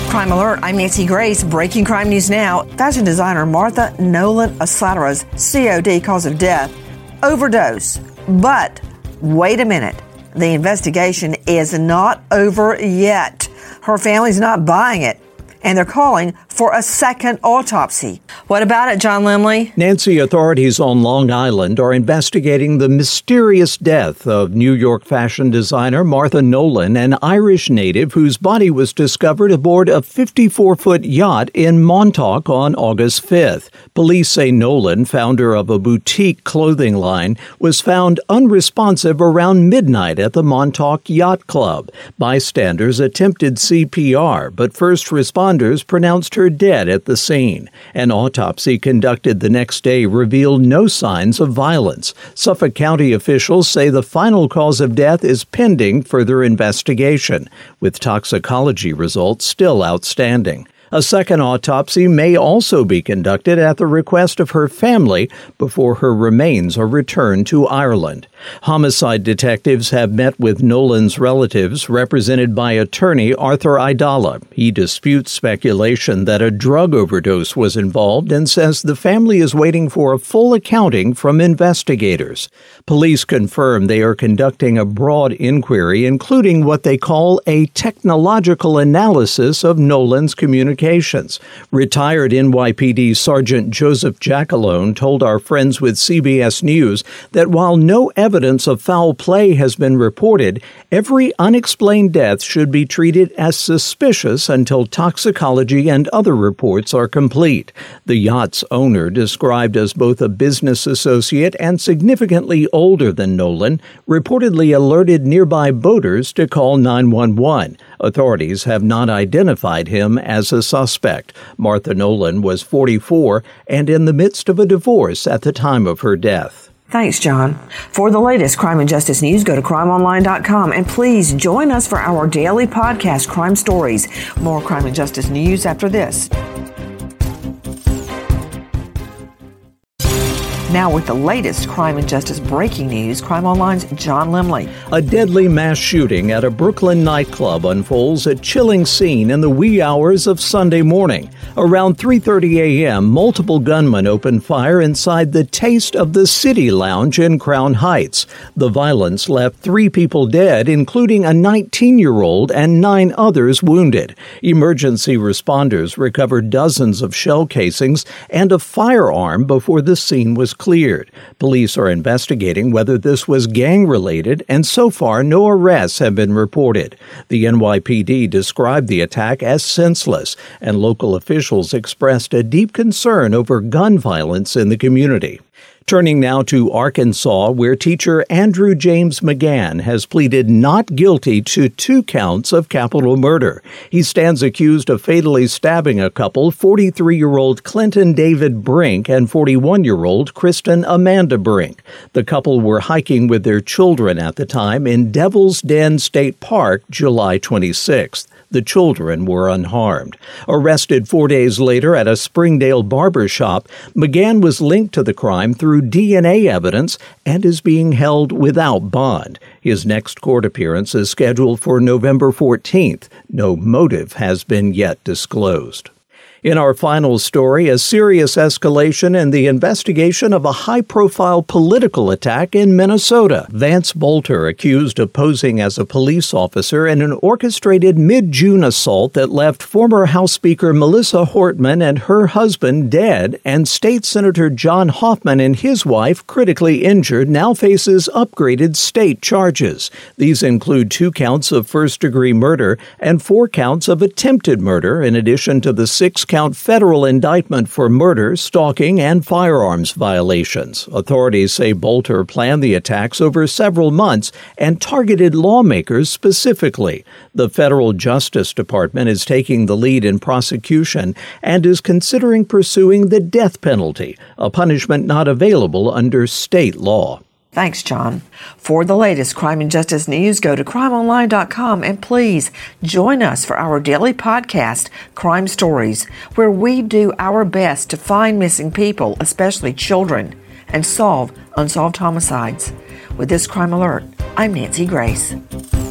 Crime Alert, I'm Nancy Grace. Breaking crime news now. Fashion designer Martha Nolan Asada's COD, cause of death, overdose. But wait a minute. The investigation is not over yet. Her family's not buying it, and they're calling for a second autopsy. What about it, John Limley? Nancy, authorities on Long Island are investigating the mysterious death of New York fashion designer Martha Nolan, an Irish native whose body was discovered aboard a 54-foot yacht in Montauk on August 5th. Police say Nolan, founder of a boutique clothing line, was found unresponsive around midnight at the Montauk Yacht Club. Bystanders attempted CPR, but first responders pronounced her dead at the scene. An autopsy conducted the next day revealed no signs of violence. Suffolk County officials say the final cause of death is pending further investigation, with toxicology results still outstanding. A second autopsy may also be conducted at the request of her family before her remains are returned to Ireland. Homicide detectives have met with Nolan's relatives, represented by attorney Arthur Idala. He disputes speculation that a drug overdose was involved and says the family is waiting for a full accounting from investigators. Police confirm they are conducting a broad inquiry, including what they call a technological analysis of Nolan's communications. Retired NYPD Sergeant Joseph Jackalone told our friends with CBS News that while no evidence of foul play has been reported, every unexplained death should be treated as suspicious until toxicology and other reports are complete. The yacht's owner, described as both a business associate and significantly older than Nolan, reportedly alerted nearby boaters to call 911. Authorities have not identified him as a suspect. Martha Nolan was 44 and in the midst of a divorce at the time of her death. Thanks, John. For the latest crime and justice news, go to crimeonline.com, and please join us for our daily podcast, Crime Stories. More crime and justice news after this. Now with the latest crime and justice breaking news, Crime Online's John Limley. A deadly mass shooting at a Brooklyn nightclub unfolds, a chilling scene in the wee hours of Sunday morning. Around 3:30 a.m., multiple gunmen opened fire inside the Taste of the City Lounge in Crown Heights. The violence left 3 people dead, including a 19-year-old and 9 others wounded. Emergency responders recovered dozens of shell casings and a firearm before the scene was cleared. Police are investigating whether this was gang-related, and so far no arrests have been reported. The NYPD described the attack as senseless, and local officials expressed a deep concern over gun violence in the community. Turning now to Arkansas, where teacher Andrew James McGann has pleaded not guilty to 2 counts of capital murder. He stands accused of fatally stabbing a couple, 43-year-old Clinton David Brink and 41-year-old Kristen Amanda Brink. The couple were hiking with their children at the time in Devil's Den State Park, July 26th. The children were unharmed. Arrested 4 days later at a Springdale barber shop, McGann was linked to the crime through DNA evidence and is being held without bond. His next court appearance is scheduled for November 14th. No motive has been yet disclosed. In our final story, a serious escalation in the investigation of a high-profile political attack in Minnesota. Vance Bolter, accused of posing as a police officer in an orchestrated mid-June assault that left former House Speaker Melissa Hortman and her husband dead, and State Senator John Hoffman and his wife critically injured, now faces upgraded state charges. These include 2 counts of first-degree murder and 4 counts of attempted murder, in addition to the 6-count federal indictment for murder, stalking, and firearms violations. Authorities say Bolter planned the attacks over several months and targeted lawmakers specifically. The federal Justice Department is taking the lead in prosecution and is considering pursuing the death penalty, a punishment not available under state law. Thanks, John. For the latest crime and justice news, go to crimeonline.com, and please join us for our daily podcast, Crime Stories, where we do our best to find missing people, especially children, and solve unsolved homicides. With this Crime Alert, I'm Nancy Grace.